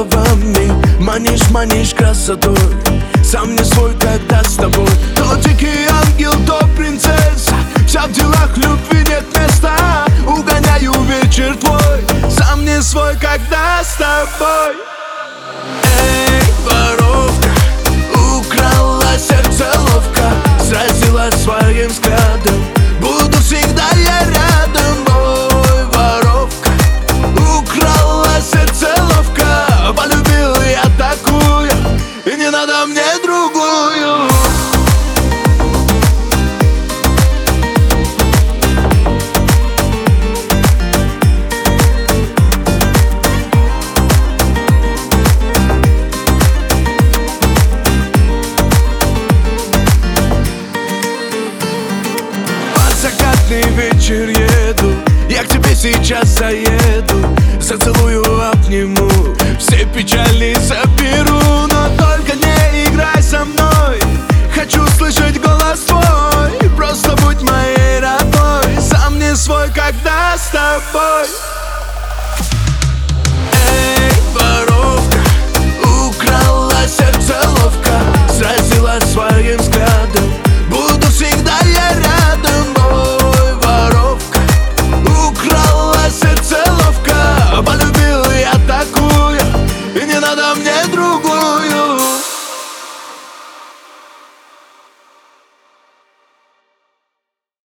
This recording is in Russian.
словами, манишь, манишь красотой. Сам не свой, когда с тобой. То дикий ангел, то принцесса, вся в делах любви нет места. Угоняю вечер твой, сам не свой, когда с тобой. Эй, воровка, украла сердце ловко, сразила своим взглядом. Буду всегда я рядом. Ой, воровка, украла сердце ловко, полюбил я такую, и не надо мне другую. Закатный вечер еду, я к тебе сейчас заеду. Зацелую, обниму, все печали заберу. Но только не играй со мной, хочу слышать голос твой. Просто будь моей родной, сам не свой, когда с тобой.